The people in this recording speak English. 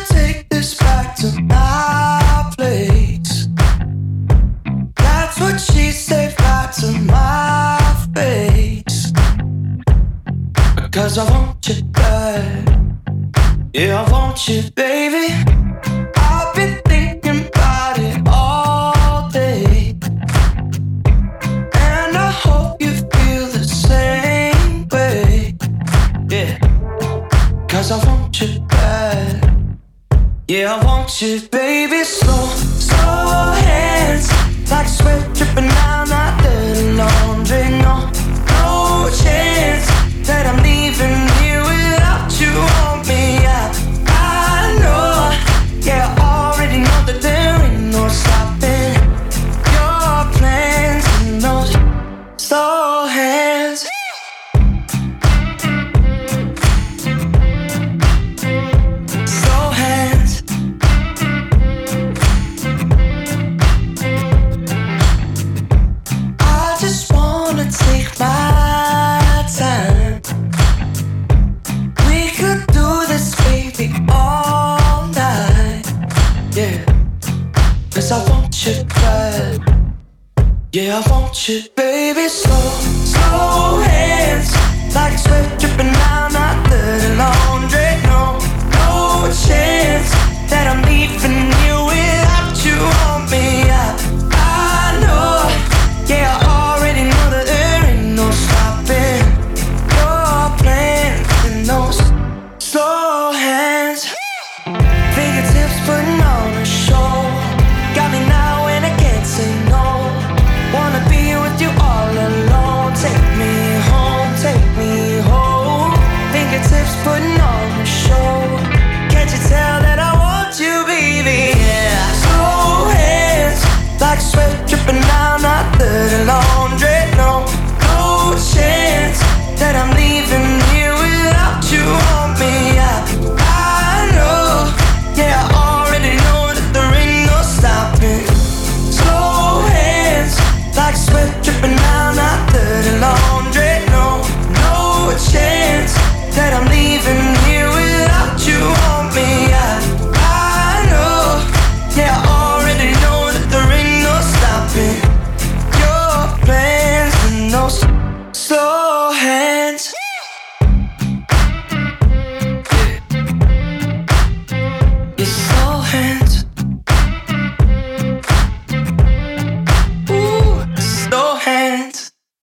take this back to my place. That's what she said right to my face. Cause I want you back. Yeah, I want you, baby. I've been thinking about it all day, and I hope you feel the same way. Yeah, cause I want you back. Yeah, I want you, baby. Slow, slow hands, like sweat dripping down my dirty laundry. No, no chance that I'm leaving here without you on me. I know, yeah, I already know that there ain't no stopping your plans and those slow hands. Slow hands. I just wanna take my time. We could do this, baby, all night. Yeah, cause I want you back. Yeah, I want you, baby. Slow, slow hands, like sweat dripping down my dirty laundry. No, no chance that I'm leaving